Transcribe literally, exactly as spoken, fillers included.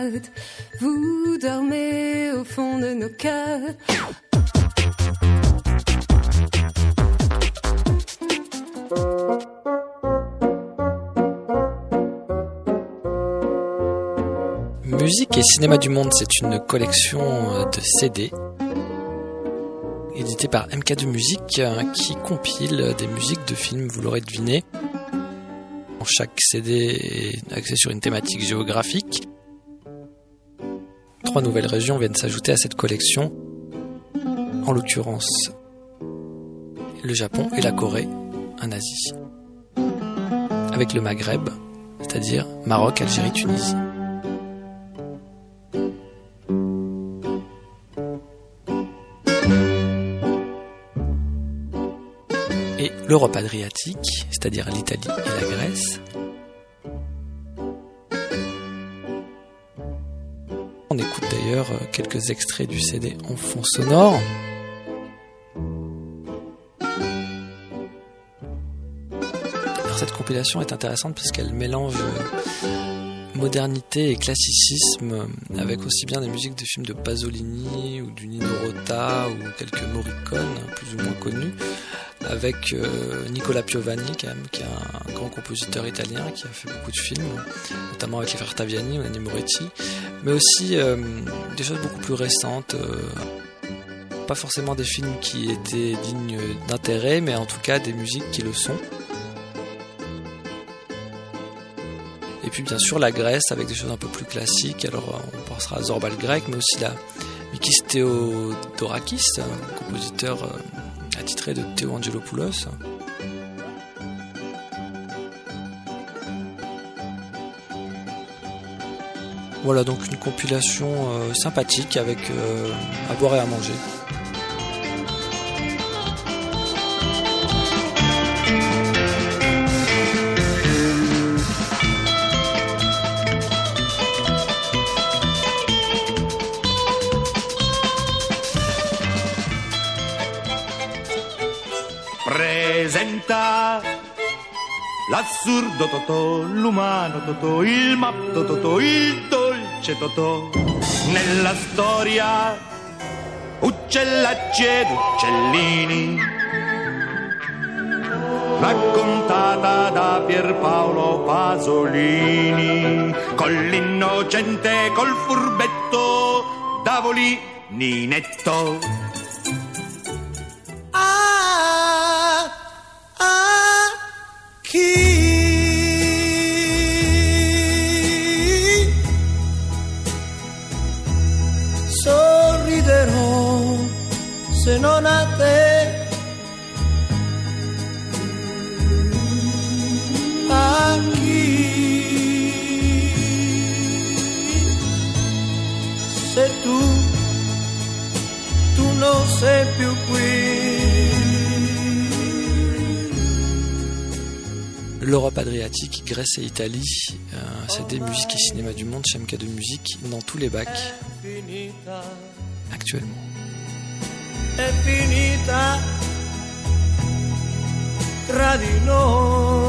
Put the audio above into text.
malades, vous dormez au fond de nos cœurs. Musique et cinéma du monde, c'est une collection de C D éditée par M K deux Musique qui compile des musiques de films, vous l'aurez deviné. Chaque C D est axé sur une thématique géographique. Trois nouvelles régions viennent s'ajouter à cette collection, en l'occurrence le Japon et la Corée en Asie, avec le Maghreb, c'est-à-dire Maroc, Algérie, Tunisie. Et l'Europe adriatique, c'est-à-dire l'Italie et la Grèce. On écoute d'ailleurs quelques extraits du C D en fond sonore. Alors cette compilation est intéressante parce qu'elle mélange modernité et classicisme, avec aussi bien des musiques de films de Pasolini ou du Nino Rota ou quelques Morricone plus ou moins connus, avec euh, Nicola Piovani quand même, qui est un grand compositeur italien qui a fait beaucoup de films, notamment avec les frères Taviani ou Nanni Moretti, mais aussi euh, des choses beaucoup plus récentes, euh, pas forcément des films qui étaient dignes d'intérêt, mais en tout cas des musiques qui le sont. Et puis bien sûr la Grèce avec des choses un peu plus classiques, alors on pensera à Zorba le grec, mais aussi la Mikis Theodorakis, compositeur euh, attitré de Théo Angelopoulos. Voilà donc une compilation euh, sympathique avec euh, à boire et à manger. Presenta l'assurdo Totò, l'umano Totò, il matto Totò, il dolce Totò. Nella storia uccellacci ed uccellini, raccontata da Pierpaolo Pasolini, con l'innocente, col furbetto d'Avolininetto. Sorriderò se non a te, a chi? Se tu, tu non sei più qui. L'Europe adriatique, Grèce et Italie, euh, c'est des musiques et cinéma du monde chez M K deux Musique dans tous les bacs actuellement. È finita tra di noi.